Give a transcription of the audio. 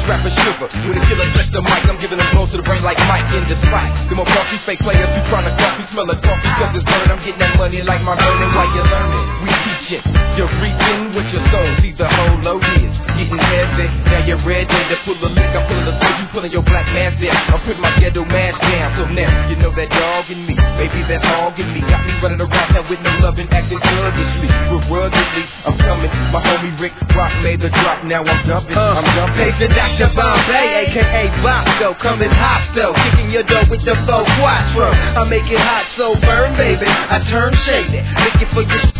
rapper sugar. When the killer touch the mic, I'm giving them blows to the brain like Mike in the spike. Them more bossy fake players who tryna copy, smell of coffee, cause it's burn. I'm getting that money like my burning while you're learning. We teach it, you're reaching with your soul. See the whole load is getting heavy. Now you're ready to pull a lick, I'm pulling a switch, you pulling your black mask down. I'm putting my ghetto mask down. So now you know that dog in me, baby, that hog in me. Got me running around here with no loving, acting sluggishly. Ruggedly, I'm coming. My homie Rick Rock made the drop, now I'm dumping. I'm dumping. Hey, the Dr. Bombay, aka Bosco, coming hostile, kicking your dough with the faux quattro. I make it hot, so burn, baby. I turn shady, looking for your